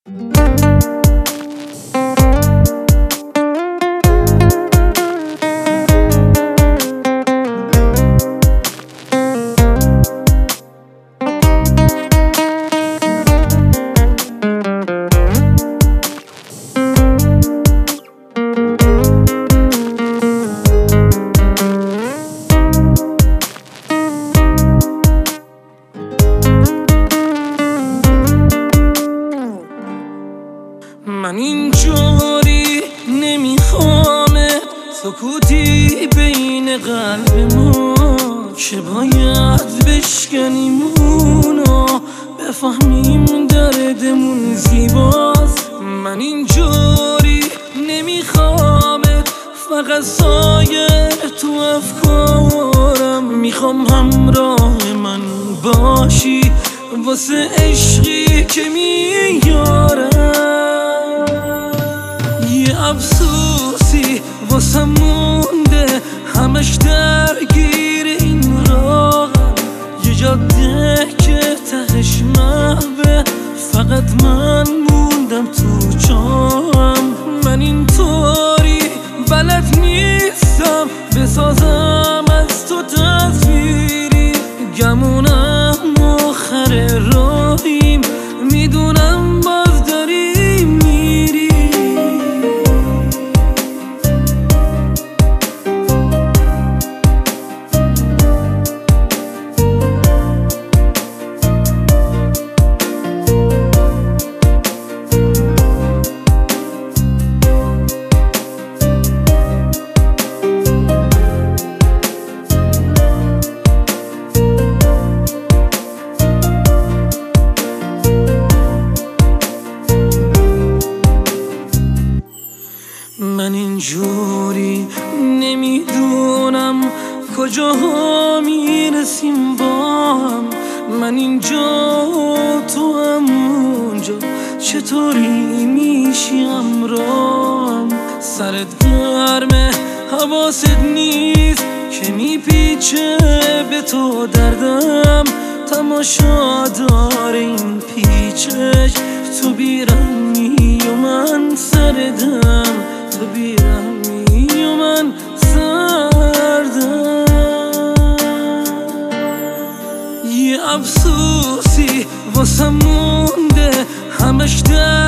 من اینجوری نمیخوام سکوتی بین قلب ما که باید بشکنیم اونو بفهمیم دردمون زیباست. من اینجوری نمیخوام فقط سایه تو افکارم، میخوام همراه من باشی واسه عشقی که میارم. یه افسوسی واسه مونده همش درگیر این راهم، یه جاده که تهش محوه فقط من موندم تو جام. من اینطوری بلد نیستم بسازم از تو تصویری، گمونم آخر راهیم میدونم باز داری میری. من اینجوری نمیدونم کجاها میرسیم با هم، من اینجا تو همونجا چطوری میشی همراهم. سرت گرمه حواست نیست که میپیچه به تو دردم، تماشا داره این پیچش تو بیرمی و من سردم، تو بیرمی و من سردم. یه افسوسی واسه مونده همش